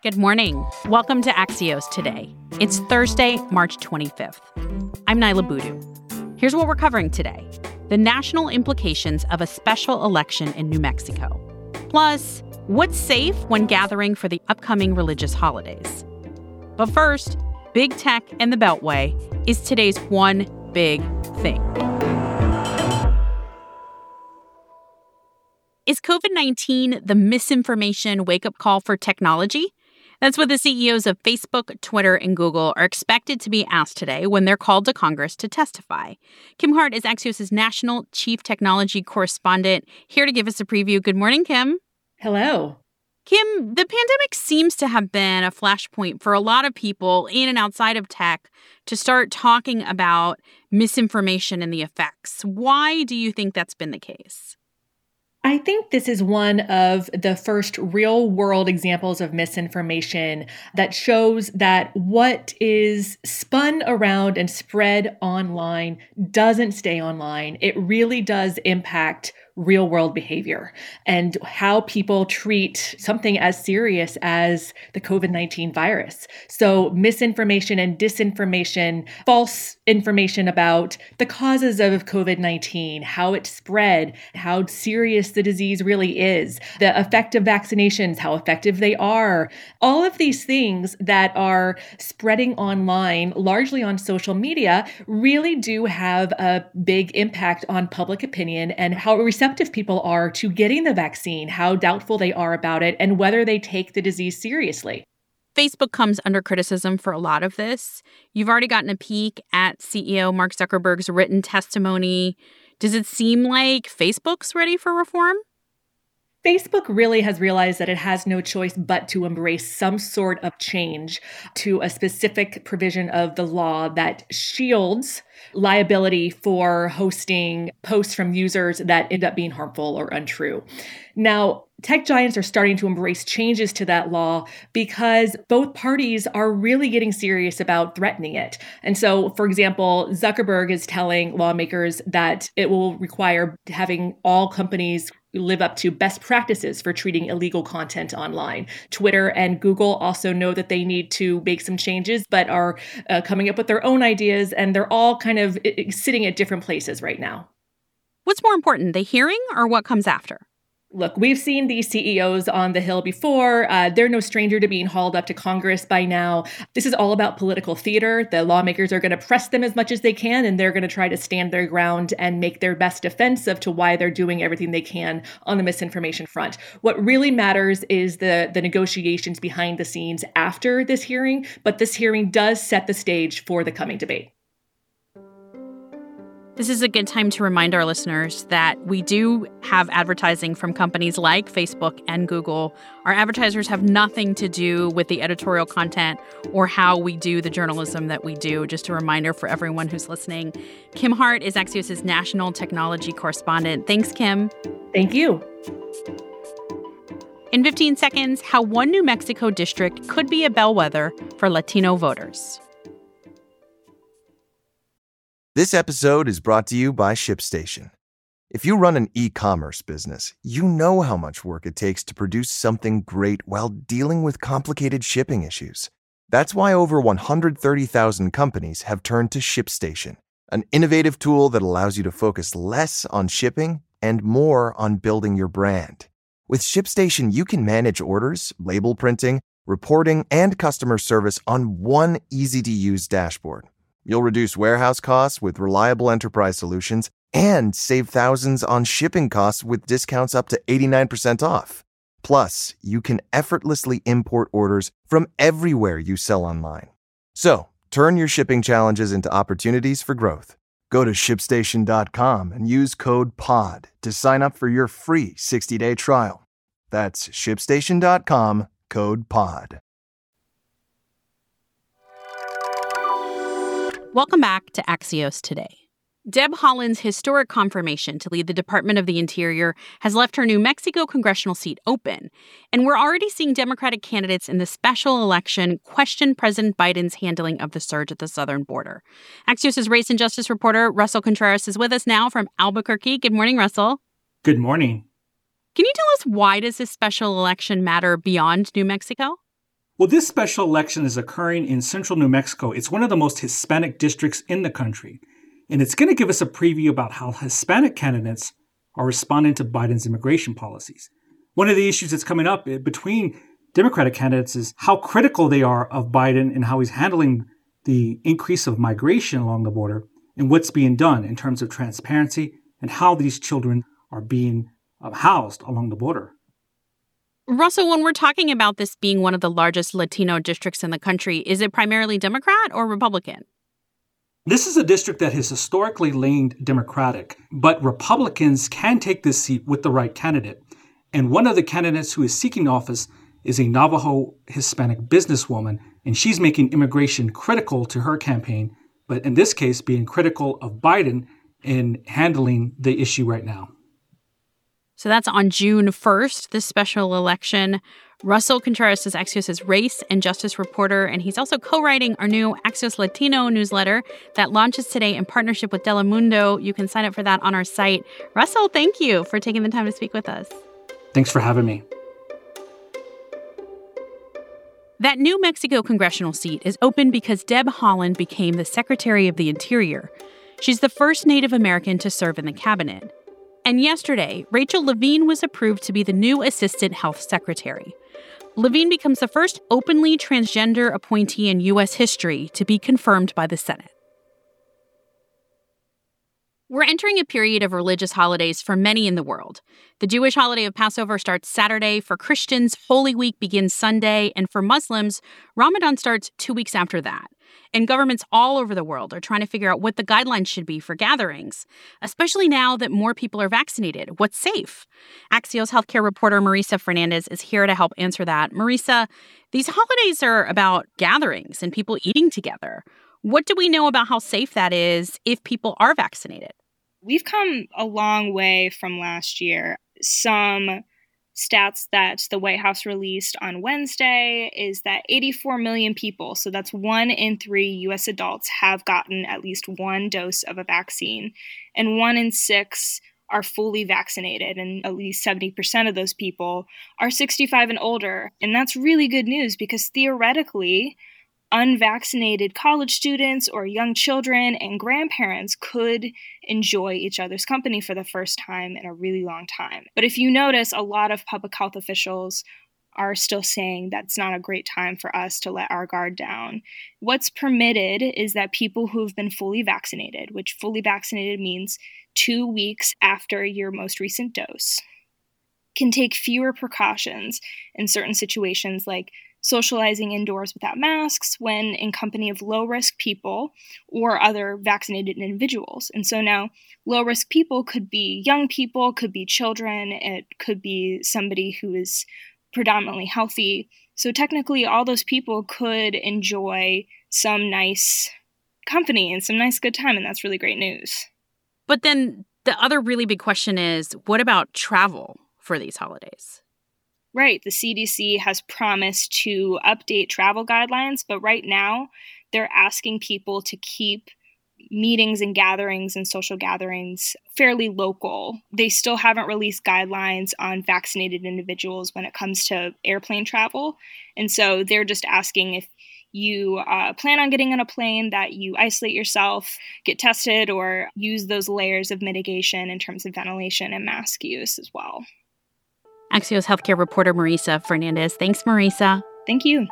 Good morning. Welcome to Axios Today. It's Thursday, March 25th. I'm Nyla Boodoo. Here's what we're covering today: the national implications of a special election in New Mexico. Plus, what's safe when gathering for the upcoming religious holidays. But first, big tech and the Beltway is today's one big thing. Is COVID-19 the misinformation wake-up call for technology? That's what the CEOs of Facebook, Twitter, and Google are expected to be asked today when they're called to Congress to testify. Kim Hart is Axios' national chief technology correspondent, here to give us a preview. Good morning, Kim. Hello. Kim, the pandemic seems to have been a flashpoint for a lot of people in and outside of tech to start talking about misinformation and the effects. Why do you think that's been the case? I think this is one of the first real-world examples of misinformation that shows that what is spun around and spread online doesn't stay online. It really does impact real-world behavior and how people treat something as serious as the COVID-19 virus. So misinformation and disinformation, false information about the causes of COVID-19, how it spread, how serious the disease really is, the effect of vaccinations, how effective they are, all of these things that are spreading online, largely on social media, really do have a big impact on public opinion and how receptive people are to getting the vaccine, how doubtful they are about it, and whether they take the disease seriously. Facebook comes under criticism for a lot of this. You've already gotten a peek at CEO Mark Zuckerberg's written testimony. Does it seem like Facebook's ready for reform? Facebook really has realized that it has no choice but to embrace some sort of change to a specific provision of the law that shields liability for hosting posts from users that end up being harmful or untrue. Now, tech giants are starting to embrace changes to that law because both parties are really getting serious about threatening it. And so, for example, Zuckerberg is telling lawmakers that it will require having all companies live up to best practices for treating illegal content online. Twitter and Google also know that they need to make some changes, but are coming up with their own ideas, and they're all kind of sitting at different places right now. What's more important, the hearing or what comes after? Look, we've seen these CEOs on the Hill before. They're no stranger to being hauled up to Congress by now. This is all about political theater. The lawmakers are going to press them as much as they can, and they're going to try to stand their ground and make their best defense of to why they're doing everything they can on the misinformation front. What really matters is the negotiations behind the scenes after this hearing, but this hearing does set the stage for the coming debate. This is a good time to remind our listeners that we do have advertising from companies like Facebook and Google. Our advertisers have nothing to do with the editorial content or how we do the journalism that we do. Just a reminder for everyone who's listening. Kim Hart is Axios' national technology correspondent. Thanks, Kim. Thank you. In 15 seconds, how one New Mexico district could be a bellwether for Latino voters. This episode is brought to you by ShipStation. If you run an e-commerce business, you know how much work it takes to produce something great while dealing with complicated shipping issues. That's why over 130,000 companies have turned to ShipStation, an innovative tool that allows you to focus less on shipping and more on building your brand. With ShipStation, you can manage orders, label printing, reporting, and customer service on one easy-to-use dashboard. You'll reduce warehouse costs with reliable enterprise solutions and save thousands on shipping costs with discounts up to 89% off. Plus, you can effortlessly import orders from everywhere you sell online. So, turn your shipping challenges into opportunities for growth. Go to ShipStation.com and use code POD to sign up for your free 60-day trial. That's ShipStation.com, code POD. Welcome back to Axios Today. Deb Haaland's historic confirmation to lead the Department of the Interior has left her New Mexico congressional seat open. And we're already seeing Democratic candidates in the special election question President Biden's handling of the surge at the southern border. Axios' race and justice reporter Russell Contreras is with us now from Albuquerque. Good morning, Russell. Good morning. Can you tell us why does this special election matter beyond New Mexico? Well, this special election is occurring in central New Mexico. It's one of the most Hispanic districts in the country. And it's going to give us a preview about how Hispanic candidates are responding to Biden's immigration policies. One of the issues that's coming up between Democratic candidates is how critical they are of Biden and how he's handling the increase of migration along the border and what's being done in terms of transparency and how these children are being housed along the border. Russell, when we're talking about this being one of the largest Latino districts in the country, is it primarily Democrat or Republican? This is a district that has historically leaned Democratic, but Republicans can take this seat with the right candidate. And one of the candidates who is seeking office is a Navajo Hispanic businesswoman, and she's making immigration critical to her campaign, but in this case, being critical of Biden in handling the issue right now. So that's on June 1st, this special election. Russell Contreras is Axios' race and justice reporter, and he's also co-writing our new Axios Latino newsletter that launches today in partnership with Telemundo. You can sign up for that on our site. Russell, thank you for taking the time to speak with us. Thanks for having me. That New Mexico congressional seat is open because Deb Haaland became the Secretary of the Interior. She's the first Native American to serve in the cabinet. And yesterday, Rachel Levine was approved to be the new Assistant Health Secretary. Levine becomes the first openly transgender appointee in U.S. history to be confirmed by the Senate. We're entering a period of religious holidays for many in the world. The Jewish holiday of Passover starts Saturday. For Christians, Holy Week begins Sunday. And for Muslims, Ramadan starts 2 weeks after that. And governments all over the world are trying to figure out what the guidelines should be for gatherings, especially now that more people are vaccinated. What's safe? Axios healthcare reporter Marisa Fernandez is here to help answer that. Marisa, these holidays are about gatherings and people eating together. What do we know about how safe that is if people are vaccinated? We've come a long way from last year. Some stats that the White House released on Wednesday is that 84 million people, so that's 1 in 3 U.S. adults, have gotten at least one dose of a vaccine, and 1 in 6 are fully vaccinated, and at least 70% of those people are 65 and older. And that's really good news because theoretically, unvaccinated college students or young children and grandparents could enjoy each other's company for the first time in a really long time. But if you notice, a lot of public health officials are still saying that's not a great time for us to let our guard down. What's permitted is that people who've been fully vaccinated, which fully vaccinated means 2 weeks after your most recent dose, can take fewer precautions in certain situations like socializing indoors without masks when in company of low-risk people or other vaccinated individuals. And so now low-risk people could be young people, could be children, it could be somebody who is predominantly healthy. So technically, all those people could enjoy some nice company and some nice good time, and that's really great news. But then the other really big question is, what about travel for these holidays? Right. The CDC has promised to update travel guidelines, but right now they're asking people to keep meetings and gatherings and social gatherings fairly local. They still haven't released guidelines on vaccinated individuals when it comes to airplane travel. And so they're just asking if you plan on getting on a plane that you isolate yourself, get tested, or use those layers of mitigation in terms of ventilation and mask use as well. Axios healthcare reporter Marisa Fernandez. Thanks, Marisa. Thank you.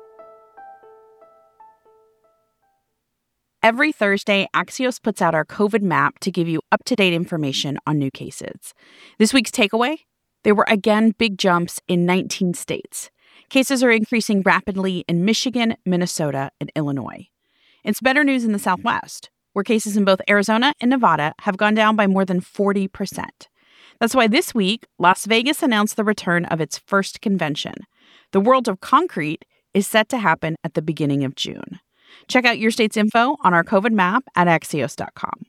Every Thursday, Axios puts out our COVID map to give you up-to-date information on new cases. This week's takeaway? There were again big jumps in 19 states. Cases are increasing rapidly in Michigan, Minnesota, and Illinois. It's better news in the Southwest, where cases in both Arizona and Nevada have gone down by more than 40%. That's why this week, Las Vegas announced the return of its first convention. The World of Concrete is set to happen at the beginning of June. Check out your state's info on our COVID map at Axios.com.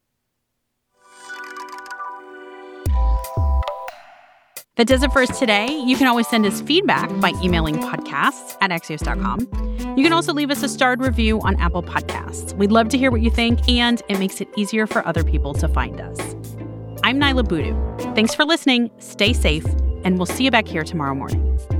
That does it for us today. You can always send us feedback by emailing podcasts@Axios.com. You can also leave us a starred review on Apple Podcasts. We'd love to hear what you think, and it makes it easier for other people to find us. I'm Naila Boodoo. Thanks for listening, stay safe, and we'll see you back here tomorrow morning.